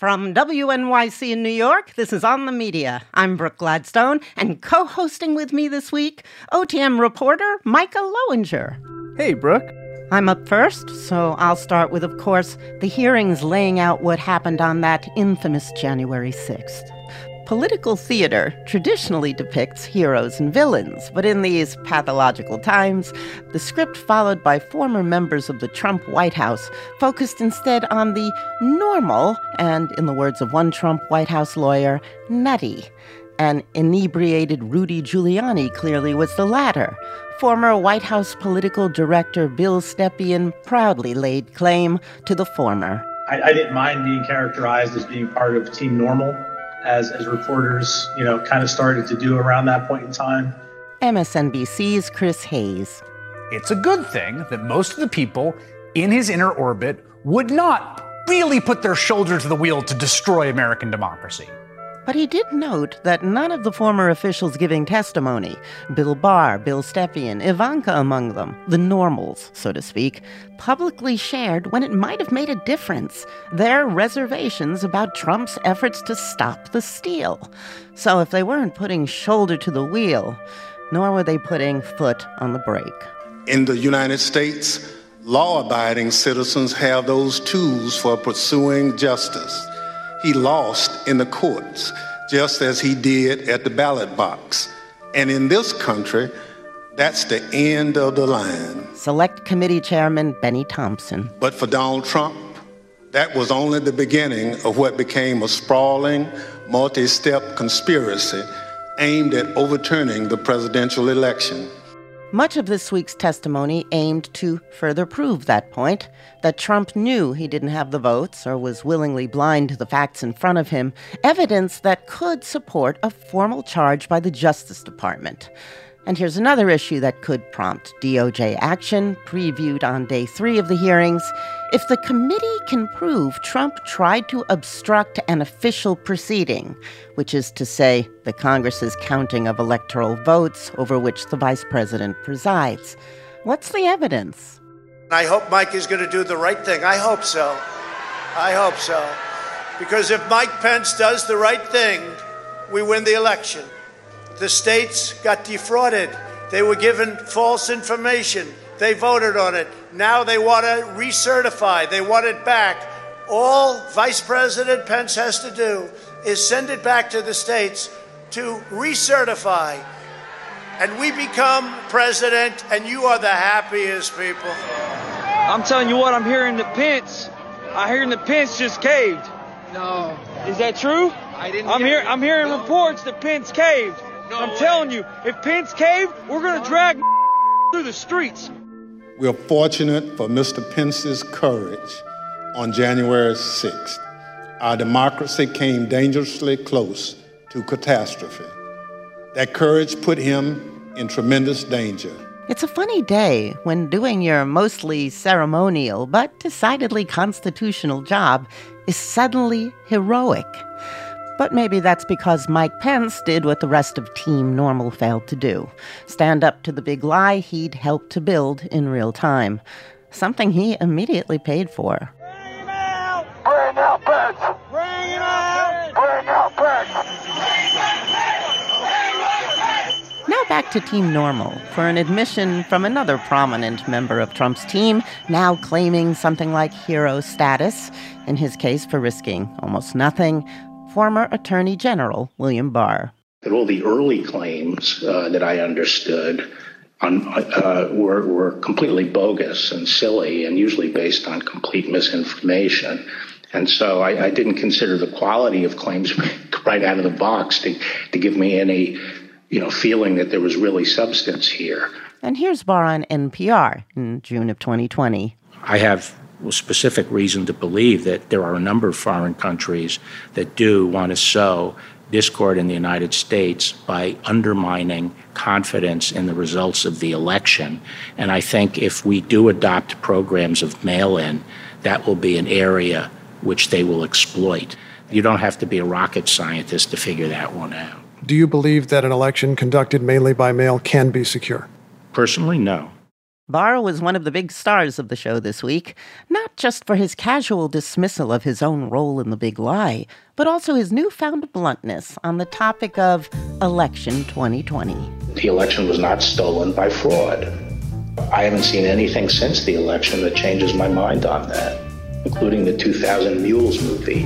From WNYC in New York, this is On the Media. I'm Brooke Gladstone, and co-hosting with me this week, OTM reporter Micah Lowinger. Hey, Brooke. I'm up first, so I'll start with, of course, the hearings laying out what happened on that infamous January 6th. Political theater traditionally depicts heroes and villains, but in these pathological times, the script followed by former members of the Trump White House focused instead on the normal, and in the words of one Trump White House lawyer, nutty. An inebriated Rudy Giuliani clearly was the latter. Former White House political director Bill Stepien proudly laid claim to the former. I didn't mind being characterized as being part of Team Normal, as reporters, kind of started to do around that point in time. MSNBC's Chris Hayes. It's a good thing that most of the people in his inner orbit would not really put their shoulder to the wheel to destroy American democracy. But he did note that none of the former officials giving testimony, Bill Barr, Bill Stepien, Ivanka among them, the normals, so to speak, publicly shared when it might have made a difference, their reservations about Trump's efforts to stop the steal. So if they weren't putting shoulder to the wheel, nor were they putting foot on the brake. In the United States, law-abiding citizens have those tools for pursuing justice. He lost in the courts, just as he did at the ballot box. And in this country, that's the end of the line. Select Committee Chairman Benny Thompson. But for Donald Trump, that was only the beginning of what became a sprawling, multi-step conspiracy aimed at overturning the presidential election. Much of this week's testimony aimed to further prove that point, that Trump knew he didn't have the votes or was willingly blind to the facts in front of him, evidence that could support a formal charge by the Justice Department. And here's another issue that could prompt DOJ action, previewed on day 3 of the hearings. If the committee can prove Trump tried to obstruct an official proceeding, which is to say, the Congress's counting of electoral votes over which the vice president presides, what's the evidence? I hope Mike is going to do the right thing. I hope so. I hope so. Because if Mike Pence does the right thing, we win the election. The states got defrauded. They were given false information. They voted on it. Now they want to recertify. They want it back. All Vice President Pence has to do is send it back to the states to recertify. And we become president, and you are the happiest people. I'm telling you what, I'm hearing the Pence just caved. No. Is that true? I'm hearing reports that Pence caved. No I'm way. telling you, if Pence caved, we're going to drag through the streets. We're fortunate for Mr. Pence's courage on January 6th. Our democracy came dangerously close to catastrophe. That courage put him in tremendous danger. It's a funny day when doing your mostly ceremonial but decidedly constitutional job is suddenly heroic. But maybe that's because Mike Pence did what the rest of Team Normal failed to do. Stand up to the big lie he'd helped to build in real time. Something he immediately paid for. Bring him out! Bring out Pence! Bring him out! Bring out Pence! Now back to Team Normal for an admission from another prominent member of Trump's team, now claiming something like hero status, in his case for risking almost nothing, former Attorney General William Barr. All the early claims that I understood were completely bogus and silly and usually based on complete misinformation. And so I didn't consider the quality of claims right out of the box to give me any feeling that there was really substance here. And here's Barr on NPR in June of 2020. I have specific reason to believe that there are a number of foreign countries that do want to sow discord in the United States by undermining confidence in the results of the election. And I think if we do adopt programs of mail-in, that will be an area which they will exploit. You don't have to be a rocket scientist to figure that one out. Do you believe that an election conducted mainly by mail can be secure? Personally, no. Barr was one of the big stars of the show this week, not just for his casual dismissal of his own role in the big lie, but also his newfound bluntness on the topic of Election 2020. The election was not stolen by fraud. I haven't seen anything since the election that changes my mind on that, including the 2000 Mules movie.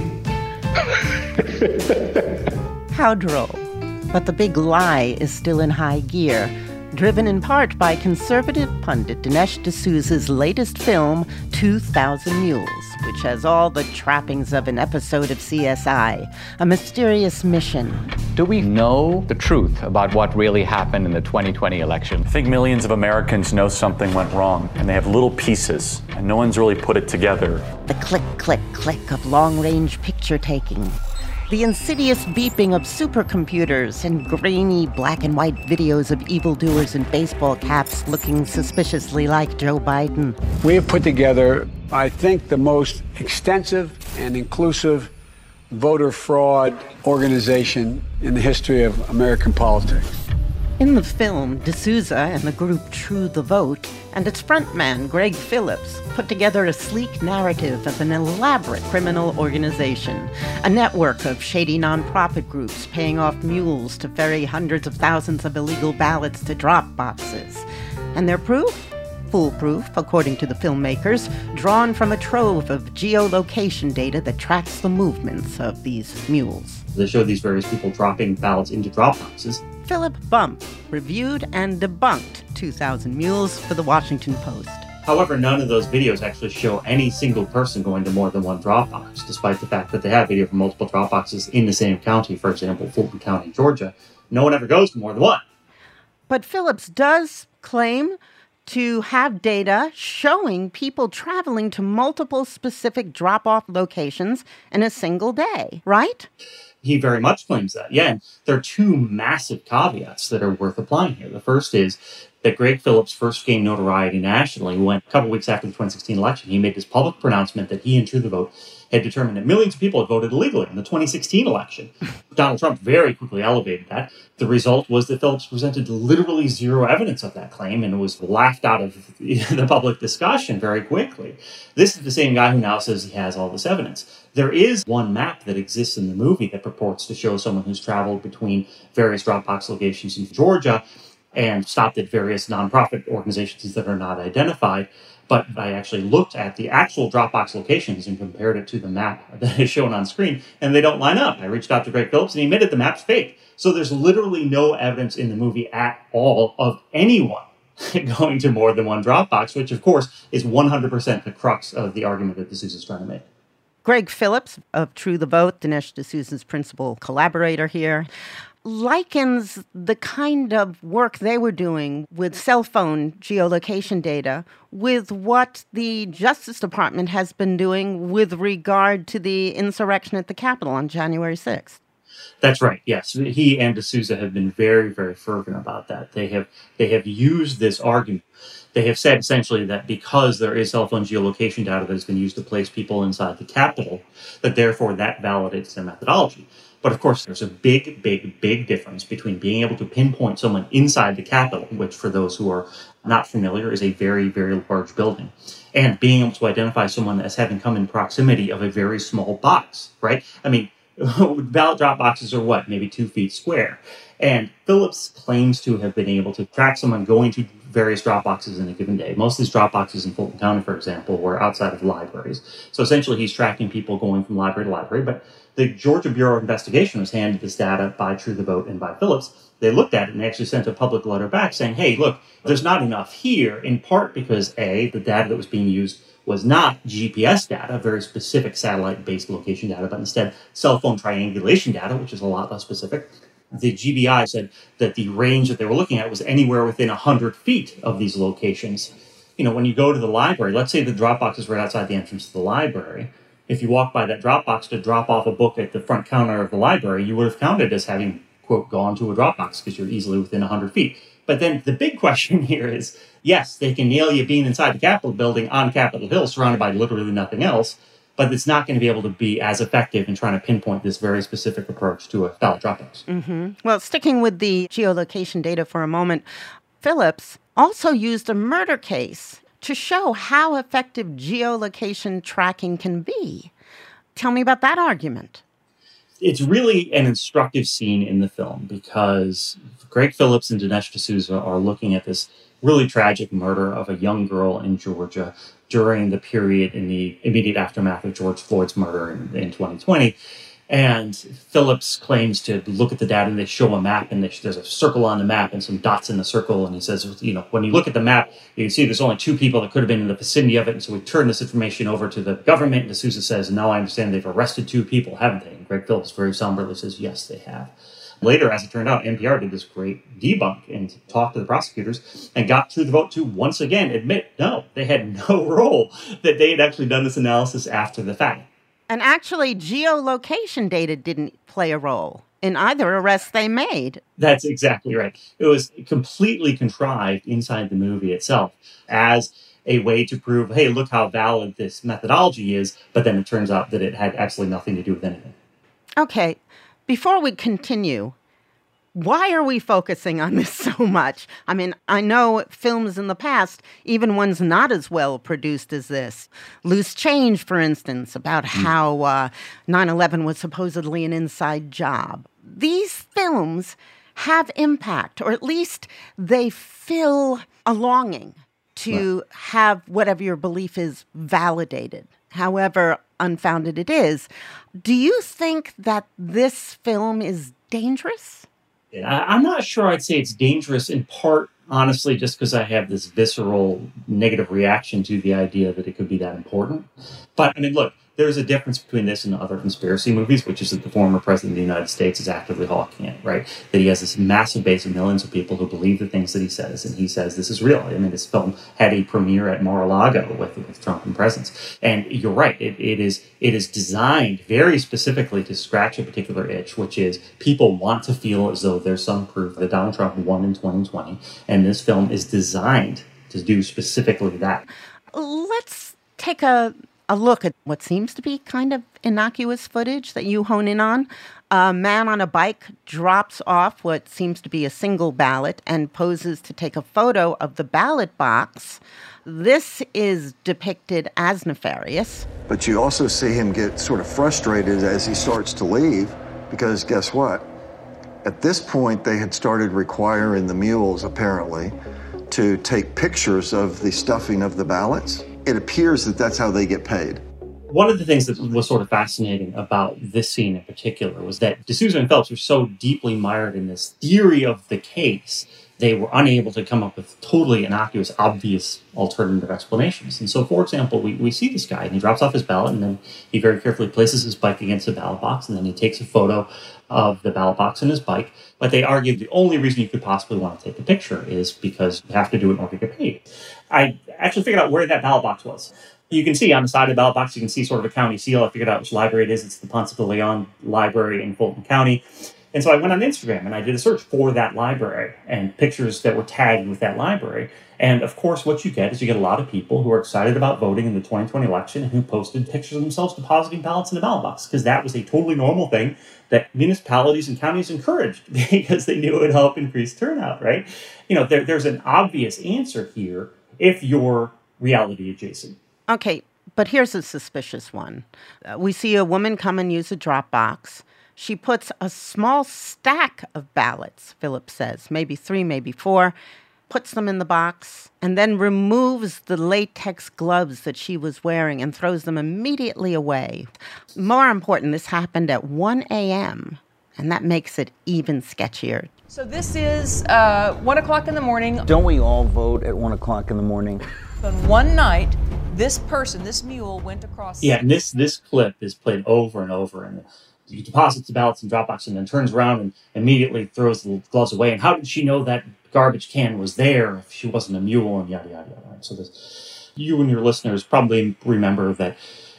How droll. But the big lie is still in high gear, driven in part by conservative pundit Dinesh D'Souza's latest film, 2000 Mules, which has all the trappings of an episode of CSI, a mysterious mission. Do we know the truth about what really happened in the 2020 election? I think millions of Americans know something went wrong, and they have little pieces, and no one's really put it together. The click, click, click of long-range picture-taking. The insidious beeping of supercomputers and grainy black and white videos of evildoers in baseball caps looking suspiciously like Joe Biden. We have put together, I think, the most extensive and inclusive voter fraud organization in the history of American politics. In the film, D'Souza and the group True the Vote and its frontman, Greg Phillips, put together a sleek narrative of an elaborate criminal organization, a network of shady nonprofit groups paying off mules to ferry hundreds of thousands of illegal ballots to drop boxes. And their proof? Foolproof, according to the filmmakers, drawn from a trove of geolocation data that tracks the movements of these mules. They showed these various people dropping ballots into drop boxes. Philip Bump reviewed and debunked 2000 Mules for the Washington Post. However, none of those videos actually show any single person going to more than one drop box, despite the fact that they have video from multiple drop boxes in the same county, for example, Fulton County, Georgia. No one ever goes to more than one. But Phillips does claim to have data showing people traveling to multiple specific drop-off locations in a single day, right? He very much claims that, yeah. And there are two massive caveats that are worth applying here. The first is that Greg Phillips first gained notoriety nationally when, a couple weeks after the 2016 election, he made this public pronouncement that he and True the Vote had determined that millions of people had voted illegally in the 2016 election. Donald Trump very quickly elevated that. The result was that Phillips presented literally zero evidence of that claim and was laughed out of the public discussion very quickly. This is the same guy who now says he has all this evidence. There is one map that exists in the movie that purports to show someone who's traveled between various Dropbox locations in Georgia and stopped at various nonprofit organizations that are not identified. But I actually looked at the actual Dropbox locations and compared it to the map that is shown on screen, and they don't line up. I reached out to Greg Phillips, and he admitted the map's fake. So there's literally no evidence in the movie at all of anyone going to more than one Dropbox, which, of course, is 100% the crux of the argument that D'Souza is trying to make. Greg Phillips of True the Vote, Dinesh D'Souza's principal collaborator here, likens the kind of work they were doing with cell phone geolocation data with what the Justice Department has been doing with regard to the insurrection at the Capitol on January 6th. That's right, yes. He and D'Souza have been very, very fervent about that. They have used this argument. They have said essentially that because there is cell phone geolocation data that has been used to place people inside the Capitol, that therefore that validates their methodology. But of course, there's a big, big, big difference between being able to pinpoint someone inside the Capitol, which for those who are not familiar is a very, very large building, and being able to identify someone as having come in proximity of a very small box, right? I mean, ballot drop boxes are what, maybe 2 feet square. And Phillips claims to have been able to track someone going to various drop boxes in a given day. Most of these drop boxes in Fulton County, for example, were outside of libraries. So essentially, he's tracking people going from library to library. But the Georgia Bureau of Investigation was handed this data by True the Vote and by Phillips. They looked at it and actually sent a public letter back saying, hey, look, there's not enough here, in part because, A, the data that was being used was not GPS data, very specific satellite-based location data, but instead cell phone triangulation data, which is a lot less specific. The GBI said that the range that they were looking at was anywhere within 100 feet of these locations. You know, when you go to the library, let's say the Dropbox is right outside the entrance to the library. If you walk by that Dropbox to drop off a book at the front counter of the library, you would have counted as having, quote, gone to a Dropbox because you're easily within 100 feet. But then the big question here is, yes, they can nail you being inside the Capitol building on Capitol Hill, surrounded by literally nothing else, but it's not going to be able to be as effective in trying to pinpoint this very specific approach to a ballot Dropbox. Mm-hmm. Well, sticking with the geolocation data for a moment, Phillips also used a murder case to show how effective geolocation tracking can be. Tell me about that argument. It's really an instructive scene in the film because Greg Phillips and Dinesh D'Souza are looking at this really tragic murder of a young girl in Georgia during the period in the immediate aftermath of George Floyd's murder in 2020. And Phillips claims to look at the data, and they show a map, and there's a circle on the map and some dots in the circle. And he says, when you look at the map, you can see there's only 2 people that could have been in the vicinity of it. And so we turn this information over to the government. And D'Souza says, now I understand they've arrested 2 people, haven't they? And Greg Phillips very somberly says, yes, they have. Later, as it turned out, NPR did this great debunk and talked to the prosecutors and got to the vote to once again admit, no, they had no role, that they had actually done this analysis after the fact. And actually, geolocation data didn't play a role in either arrest they made. That's exactly right. It was completely contrived inside the movie itself as a way to prove, hey, look how valid this methodology is, but then it turns out that it had absolutely nothing to do with anything. Okay, before we continue, why are we focusing on this so much? I mean, I know films in the past, even ones not as well produced as this, Loose Change, for instance, about how 9/11 was supposedly an inside job. These films have impact, or at least they fill a longing to have whatever your belief is validated, however unfounded it is. Do you think that this film is dangerous? I'm not sure I'd say it's dangerous, in part, honestly, just because I have this visceral negative reaction to the idea that it could be that important. But, I mean, look, there's a difference between this and other conspiracy movies, which is that the former president of the United States is actively hawking it, right? That he has this massive base of millions of people who believe the things that he says, and he says this is real. I mean, this film had a premiere at Mar-a-Lago with Trump in presence. And you're right, it is designed very specifically to scratch a particular itch, which is people want to feel as though there's some proof that Donald Trump won in 2020, and this film is designed to do specifically that. Let's take a look at what seems to be kind of innocuous footage that you hone in on. A man on a bike drops off what seems to be a single ballot and poses to take a photo of the ballot box. This is depicted as nefarious. But you also see him get sort of frustrated as he starts to leave, because guess what? At this point, they had started requiring the mules, apparently, to take pictures of the stuffing of the ballots. It appears that that's how they get paid. One of the things that was sort of fascinating about this scene in particular was that D'Souza and Phelps were so deeply mired in this theory of the case, they were unable to come up with totally innocuous, obvious alternative explanations. And so, for example, we see this guy, and he drops off his ballot, and then he very carefully places his bike against the ballot box, and then he takes a photo of the ballot box and his bike. But they argue the only reason you could possibly want to take a picture is because you have to do it in order to get paid. I actually figured out where that ballot box was. You can see on the side of the ballot box, you can see sort of a county seal. I figured out which library it is. It's the Ponce de Leon Library in Fulton County. And so I went on Instagram and I did a search for that library and pictures that were tagged with that library. And of course, what you get is you get a lot of people who are excited about voting in the 2020 election and who posted pictures of themselves depositing ballots in the ballot box, because that was a totally normal thing that municipalities and counties encouraged because they knew it would help increase turnout, right? You know, there's an obvious answer here if you're reality adjacent. Okay, but here's a suspicious one. We see a woman come and use a drop box. She puts a small stack of ballots, Phillips says, maybe 3, maybe 4, puts them in the box, and then removes the latex gloves that she was wearing and throws them immediately away. More important, this happened at 1 a.m., and that makes it even sketchier. So this is 1 o'clock in the morning. Don't we all vote at 1 o'clock in the morning? But one night, this person, this mule, went across... Yeah, and this clip is played over and over, and he deposits the ballots in Dropbox and then turns around and immediately throws the gloves away. And how did she know that garbage can was there if she wasn't a mule, and yada, yada, yada. Right? So you and your listeners probably remember that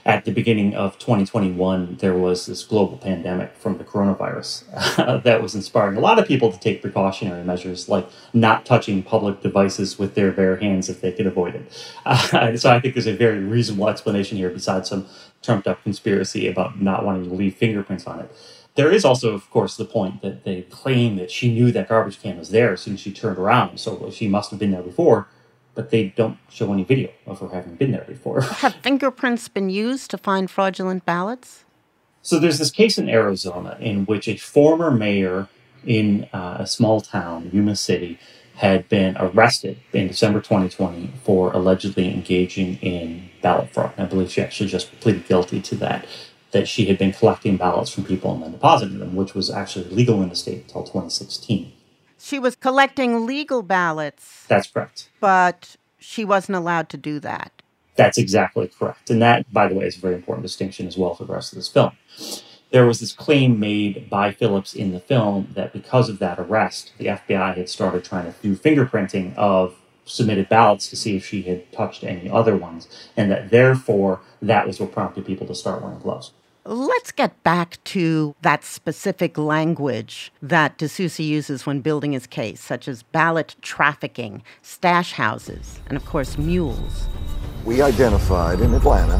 at the beginning of 2021, there was this global pandemic from the coronavirus that was inspiring a lot of people to take precautionary measures, like not touching public devices with their bare hands if they could avoid it. So I think there's a very reasonable explanation here, besides some trumped-up conspiracy about not wanting to leave fingerprints on it. There is also, of course, the point that they claim that she knew that garbage can was there as soon as she turned around, so she must have been there before, but they don't show any video of her having been there before. Have fingerprints been used to find fraudulent ballots? So there's this case in Arizona in which a former mayor in a small town, Yuma City, had been arrested in December 2020 for allegedly engaging in ballot fraud. I believe she actually just pleaded guilty to that she had been collecting ballots from people and then depositing them, which was actually legal in the state until 2016. She was collecting legal ballots. That's correct. But she wasn't allowed to do that. That's exactly correct. And that, by the way, is a very important distinction as well for the rest of this film. There was this claim made by Phillips in the film that because of that arrest, the FBI had started trying to do fingerprinting of submitted ballots to see if she had touched any other ones, and that therefore that was what prompted people to start wearing gloves. Let's get back to that specific language that D'Souza uses when building his case, such as ballot trafficking, stash houses, and of course mules. We identified in Atlanta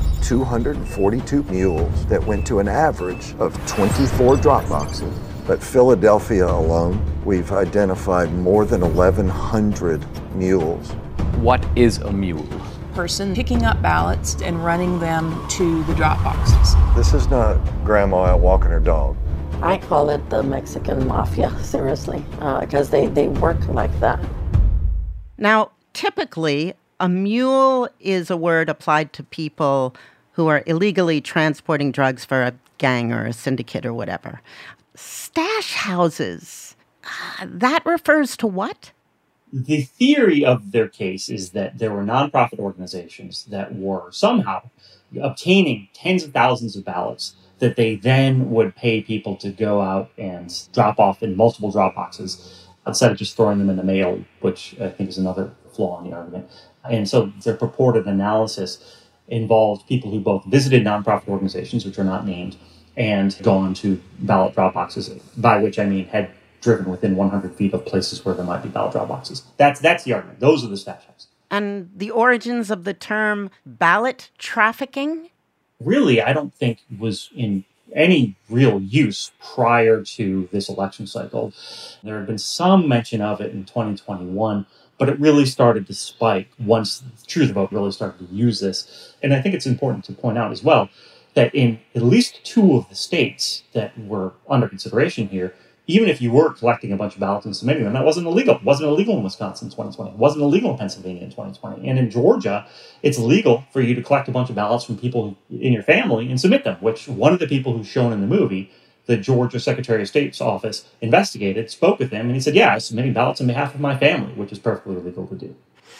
242 mules that went to an average of 24 drop boxes. But Philadelphia alone, we've identified more than 1,100 mules. What is a mule? Person picking up ballots and running them to the drop boxes. This is not grandma out walking her dog. I call it the Mexican mafia, seriously, because they work like that. Now, typically, a mule is a word applied to people who are illegally transporting drugs for a gang or a syndicate or whatever. Stash houses, that refers to what? The theory of their case is that there were nonprofit organizations that were somehow obtaining tens of thousands of ballots that they then would pay people to go out and drop off in multiple drop boxes instead of just throwing them in the mail, which I think is another flaw in the argument. And so their purported analysis involved people who both visited nonprofit organizations, which are not named, and gone to ballot drop boxes, by which I mean had driven within 100 feet of places where there might be ballot drop boxes. That's the argument. Those are the stash houses. And the origins of the term ballot trafficking? Really, I don't think was in any real use prior to this election cycle. There had been some mention of it in 2021, but it really started to spike once True the Vote really started to use this. And I think it's important to point out as well that in at least 2 of the states that were under consideration here, even if you were collecting a bunch of ballots and submitting them, that wasn't illegal. It wasn't illegal in Wisconsin in 2020. It wasn't illegal in Pennsylvania in 2020. And in Georgia, it's illegal for you to collect a bunch of ballots from people in your family and submit them, which one of the people who's shown in the movie, the Georgia Secretary of State's office, investigated, spoke with him, and he said, yeah, I was submitting ballots on behalf of my family, which is perfectly legal to do.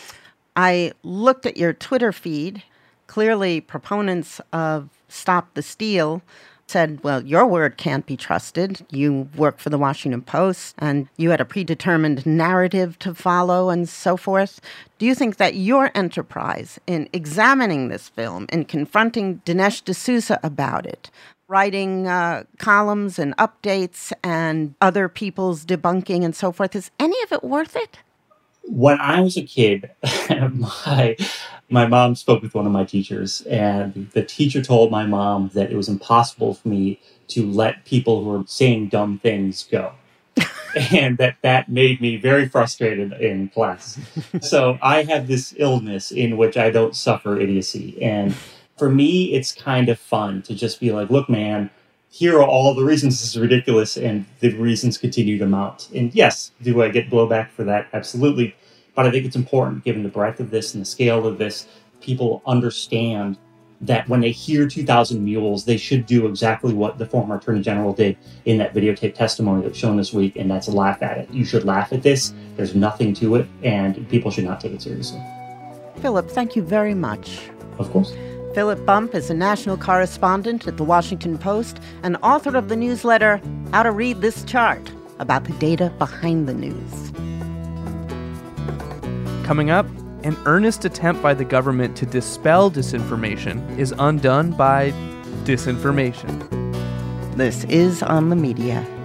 I looked at your Twitter feed. Clearly, proponents of Stop the Steal said, well, your word can't be trusted. You work for the Washington Post, and you had a predetermined narrative to follow and so forth. Do you think that your enterprise in examining this film and confronting Dinesh D'Souza about it, writing columns and updates and other people's debunking and so forth, is any of it worth it? When I was a kid, my mom spoke with one of my teachers, and the teacher told my mom that it was impossible for me to let people who were saying dumb things go. And that made me very frustrated in class. So I have this illness in which I don't suffer idiocy. And for me, it's kind of fun to just be like, look, man, here are all the reasons this is ridiculous, and the reasons continue to mount. And yes, do I get blowback for that? Absolutely. But I think it's important, given the breadth of this and the scale of this, people understand that when they hear 2,000 mules, they should do exactly what the former Attorney General did in that videotape testimony that's shown this week, and that's laugh at it. You should laugh at this. There's nothing to it, and people should not take it seriously. Philip, thank you very much. Of course. Philip Bump is a national correspondent at the Washington Post and author of the newsletter, How to Read This Chart, about the data behind the news. Coming up, An earnest attempt by the government to dispel disinformation is undone by disinformation. This is On the Media.